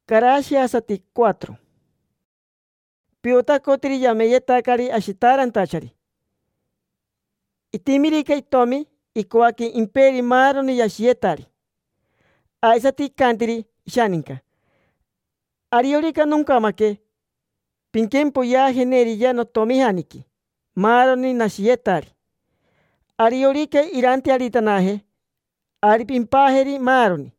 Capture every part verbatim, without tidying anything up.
Galacia sati cuatro. Piota kotiri yameyetakari ashitarantachari. Itimirika itomi ikuaki imperi maroni yashietari. Aisati kantiri shaninka. Ariolika nunca make. Pinkempo ya generi ya no tomi haniki. Maroni nashietari. Ariolika iranti aritanaje. Ari pimpaheri maroni.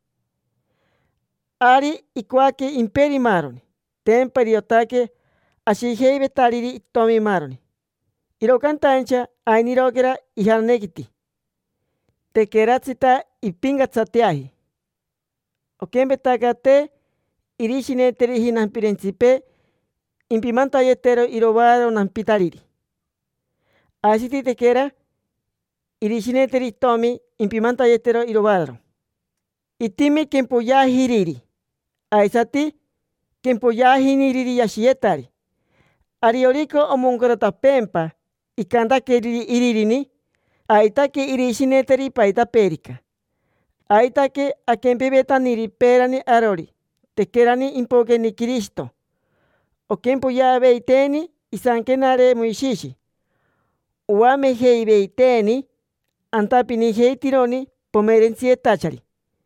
Ari ikuaki imperi maroni. Tempari otake ashiheibe tariri itomi maroni. Irokantancha ainirogera ihanegiti. Tekeratsita ipingatsatiahi. Okembetakate irishineteri hinan principe impimantayetero irobaro nampitariri. Asiti tekera irishineteri itomi impimantayetero irobaro. Itimi kempoya hiriri. Aisati kempoya hiniriri yashietari. Arioriko omonkorata pempa ikandake iririni. Aitake irishineteri paita perika. Aitake akempebetaniri perani arori. Tekerani impogeni Kristo. Okempo ya beiteni isankenare muishishi. Uame hei beiteni antapini hei tironi pomerensie tachari.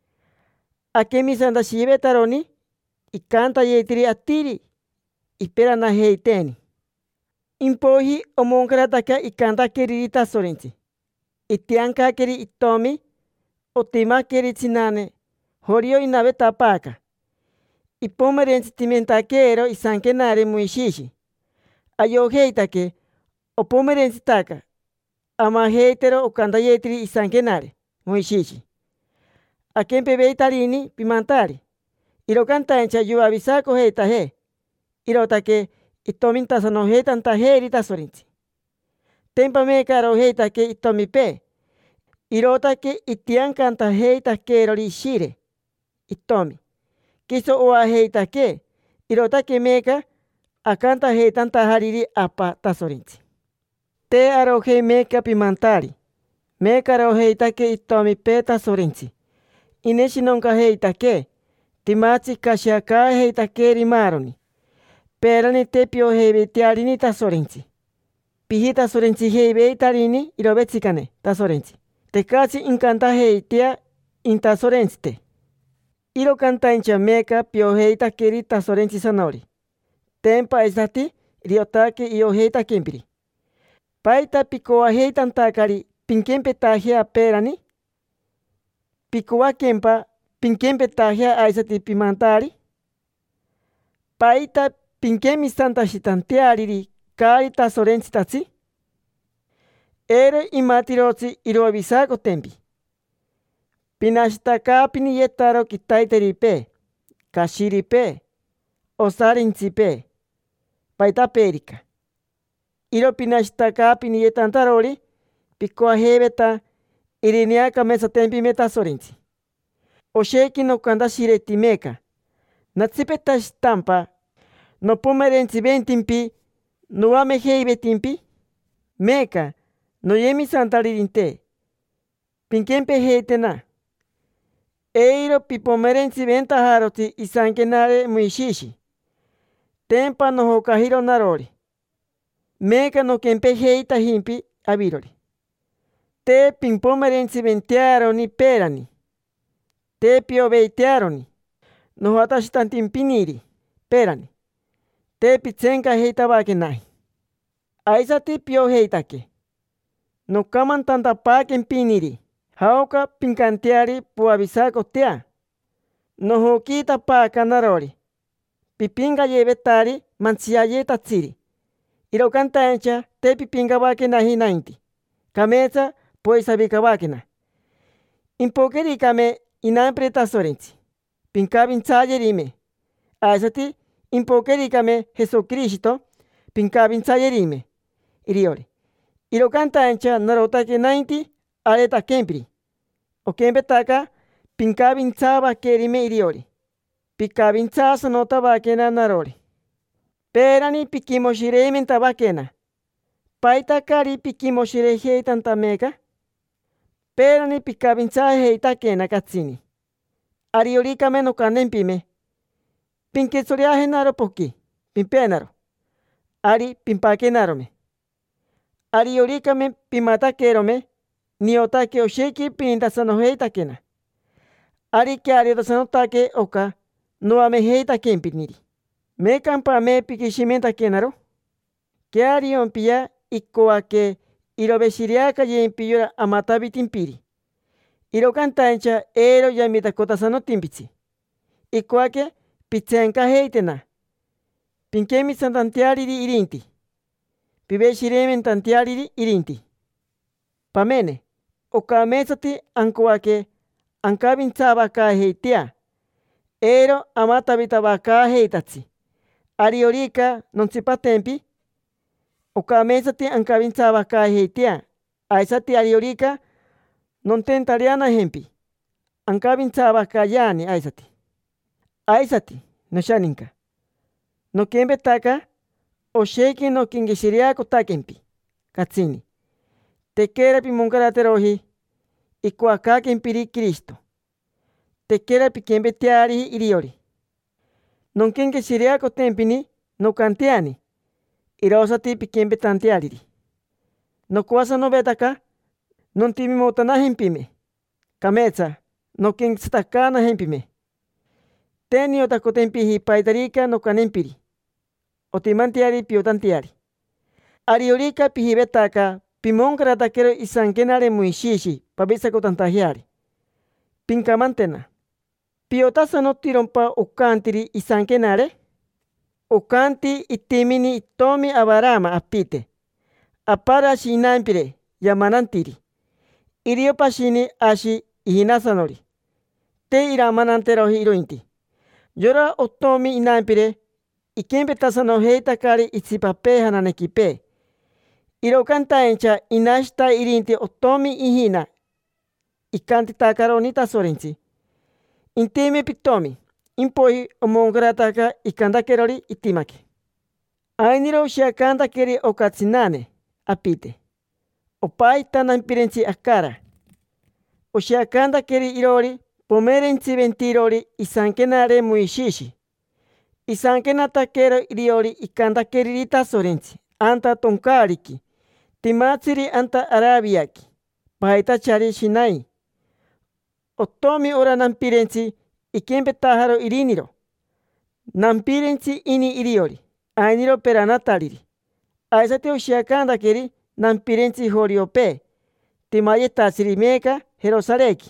Akemi sanda shibe taroni ikanta yetiri atiri iperana hei teni. Impohi omonkarataka ikanta kerita sorensi. Itianka keri itomi otima keri tsinane horio inabe tapaka. Ipomerensi timentakero isankenare muishishi. Ayo heitake opomerensi taka. Ama heitero okanda yetiri isankenare muishishi. Akempe beitarini pimantari. Irokantancha yu avisako heita he. Irotake itomintasano heitanta herita sorensi. Tempa mekaro heitake itomipe. Irotake itiankanta heitake rori shire. Itomi. Kiso oa heitake. Irotake meka akanta heitanta hariri apa tasorinsi. Te arohe meka pimantari. Meka roheitake itomi pe tasorinsi. Ineshinonka heitake. Timatsi kashiaka heitake rimaroni. Perani tepio hebe tiarini tasorinsi. Pihita sorensi heibe tarini irobetsikane tasorensi. Tekatsi inkanta heitia inta sorensite. Iro kantancha meka pio heita keri tasorensi sanori. Tempa esati riotake io heita kempiri. Paita pikoa heitantakari pinkempe tahia perani. Pikoa kempa pinkempe tahia aisati pimantari. Paita pinkemi santa shitantiariri kari tasorensi tatsi. Ere imatirotsi iroabisako tempi. Pinashitaka piniyetaro kitaiteripe. Kashiripe. Osarinsipe. Paita perika. Iro pinashitaka piniyetantarori. Pikoa hebeta iriniaka mesa tempi meta sorinsi. Osheki no kanda shiretimeka. Natsipeta shitampa. No pomerensi ventimpi. No ame heibetimpi. Meka. No yemi santaririnte. Pinkempe heitena. Eiro pipomerensi ventaharoti isankenare muishishi. Tempa no hokahiro narori. Meka no kempe heita himpi avirori. Te pimpomerensi ventiaroni perani. Te pio veitiaroni. No hatashitantimpiniri perani. Te pitsenka heita vakenahi. Aisati pio heitake. No kaman tanta paken piniri. Hauka pinkantiari puavisako tea. No hokita paka narori. Pipinga yebetari mansiaye tatsiri. Irokantancha te pipinga vakena hinainti. Kameza poisabika vakena. Impokeri kame inampreta sorensi. Pinkabinsaye rime. Aisati impokeri kame Jesucristo. Pinkabinsaye rime. Iriori. Irokantancha narotake nainti areta kempri. Okempetaka pinkabintsaba kerime iriori. Pikabintsasa nota vakena narori. Perani pikimoshireimenta vakena. Paitakari pikimoshire heitanta meka. Perani pikabintsa heitakena katsini. Ariorikame no kanempime. Pinquetzoriajenaro poqui, pimpenaro. Ari pimpaquenarome. Ari yoricame pimataquerome, niotaque osheki pintasanoheitaquena. Ari kiariotasanotaque oka, noameheitaquempiniri. Me campa me piquishimentaquenaro. Kiarion pia ikoake irobeshiriaka yempiyora amatavitimpiri. Irocantancha ero yamitakotasanotimpitsi. Ikoake pitsenkaheitena. Pinkemisantantiariri irinti. Pibeshirementantiariri irinti. Pamene, okametsati ankoake ankabintsabakaheitia. Ero amatavitabakaheitatsi. Ariorika nontsipatempi. Okametsati ankabintsabakaheitia. Aisati ariorika nontentariana hempi. Ankabintsabakayani aisati. Aisati noshaninka. No kembetaka osheki no kingishiriako takempi. Katsini. Tekera pimunkaraterohi ikuakakempiri Kristo. Tekera pikembetiari iriori. Non kingishiriako tempini no kantiani. Irosati pikembetantiariri. No kuasa no betaka non timimotana hempime. Kametsa no kingstakana hempime. Tenio takotempi hipaitarika no kanempiri. Otimantiari piotantiari. Ariorika pihibetaka pimonkratakero isankenare muishishi pabisakotantahiari. Pinkamantena. Piotasano tirompa okantiri isankenare. Okanti itimini itomi abarama apite. Apara shinampire yamanantiri. Iriopashini ashi ihinasanori. Te iramananterohi irointi. Yora otomi inampire. Ikembetasano heitakari itsipape hananekipe. Irokantaencha inashita irinti otomi ihina. Ikantitakaroni tasorensi. Intime pitomi. Impoi omonkarataka ikantakerori itimake. Ainiro shiakantakeri okatsinane apite. Opai tanampirensi akara. Oshiakantakeri irori pomerensi ventirori isankenare muishishi. Isankenatakero iriori ikantakeriri tasorensi. Anta tonkariki. Timatsiri anta arabiaki. Paitachari shinai. Otomi ora nampirensi ikempetaharo iriniro. Nampirensi ini iriori. Ainiro peranatariri. Aisate oshiakantakeri nampirensi horiope. Timayetatsiri meka herosareki.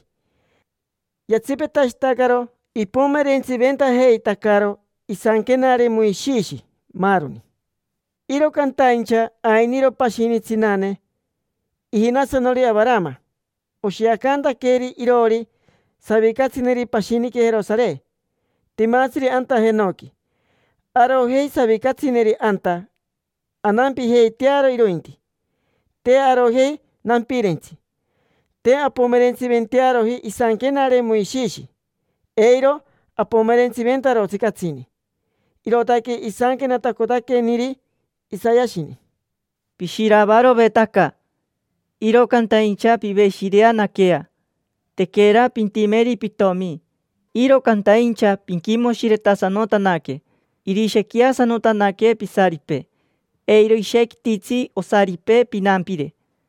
Yatsipetashtakaro ipomerensi venta heitakaro isankenare muishishi maruni. Iro kantaincha ainiro pashini tsinane. Ihinasanori abarama. Oshiakantakeri irori sabikatsineri pashini ke herosare. Timatsiri anta henoki. Arohei sabikatsineri anta. Anampi heitiaro irointi. Te arohei nampirensi. Te apomerensi ventiarohi isankenare muishishi. Eiro apomerensi ventaro tsikatsini. Irotake isankenatakotake niri isayashini. Pishirabaro betaka. Iro kantaincha pibeshirea nakea. Tekera pintimeri pitomi. Iro kantaincha pinkimo shiretasanota nake. Irishekia sanota nake pisaripe. Eiro ishekititsi osaripe pinampire.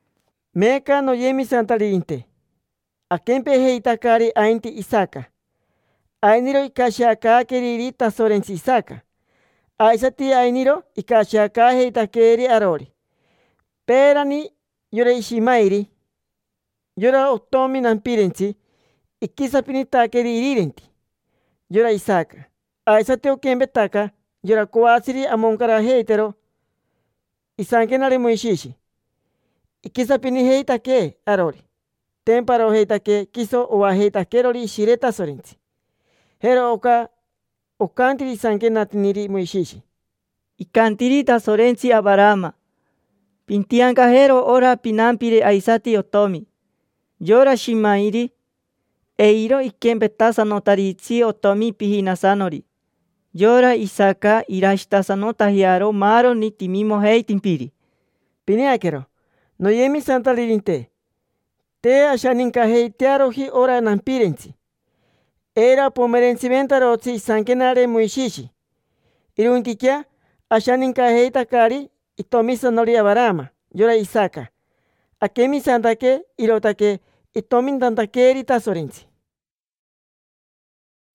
Meka no yemi santarinte. Akempe heitakari ainti isaka. Ainiro ikashiaka keriri tasorensi isaka. Aisati ainiro ikashiaka heitakeri arori. Perani yore ishimairi. Yora otomi nampirensi. Ikisapinitakeri irirenti. Yora isaka. Aisate okembetaka. Yora kuasiri amonkara heitero. Isankenare muishishi. Ikisapini heitake arori. Temparo heitake kiso oa heitakerori shireta sorensi. Hero oka okantiri isankenatiniri muishishi. Ikantiri tasorensi abarama. Pintiankajero ora pinampire aisati otomi. Yora shimairi. Eiro ikembetasanotaritsi otomi pihinasanori. Yora isaka irashtasanotahiaro maro ni timimo heitimpiri. Piniakero. No yemi santaririnte. Te ashaninka heitiarohi ora nampirensi. Era pomerentsimentarotsi isankenare Moishishi. Iruntikia ashaninkajeitacari itomisonori Abarama, yora Isaka. Akemisantake irotake itomintantakeri tasorentsi.